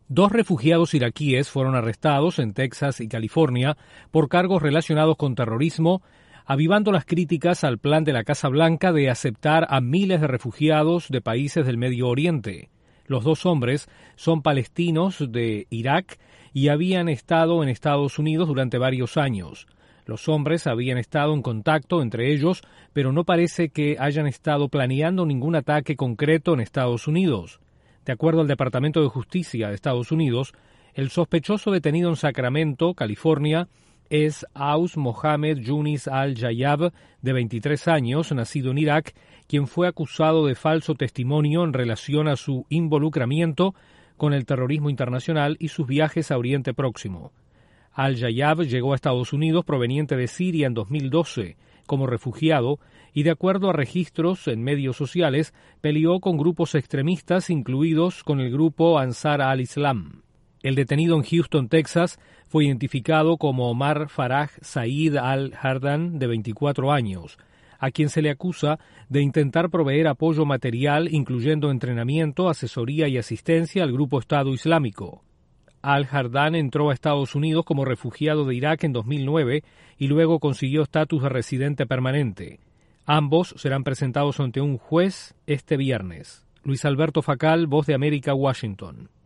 Dos refugiados iraquíes fueron arrestados en Texas y California por cargos relacionados con terrorismo, avivando las críticas al plan de la Casa Blanca de aceptar a miles de refugiados de países del Medio Oriente. Los dos hombres son palestinos de Irak y habían estado en Estados Unidos durante varios años. Los hombres habían estado en contacto entre ellos, pero no parece que hayan estado planeando ningún ataque concreto en Estados Unidos. De acuerdo al Departamento de Justicia de Estados Unidos, el sospechoso detenido en Sacramento, California, es Aus Mohammed Yunis al-Jayab, de 23 años, nacido en Irak, quien fue acusado de falso testimonio en relación a su involucramiento con el terrorismo internacional y sus viajes a Oriente Próximo. Al-Jayab llegó a Estados Unidos proveniente de Siria en 2012 como refugiado y, de acuerdo a registros en medios sociales, peleó con grupos extremistas, incluidos con el grupo Ansar al-Islam. El detenido en Houston, Texas, fue identificado como Omar Faraj Said al-Hardan, de 24 años, a quien se le acusa de intentar proveer apoyo material, incluyendo entrenamiento, asesoría y asistencia al grupo Estado Islámico. Al-Hardan entró a Estados Unidos como refugiado de Irak en 2009 y luego consiguió estatus de residente permanente. Ambos serán presentados ante un juez este viernes. Luis Alberto Facal, Voz de América, Washington.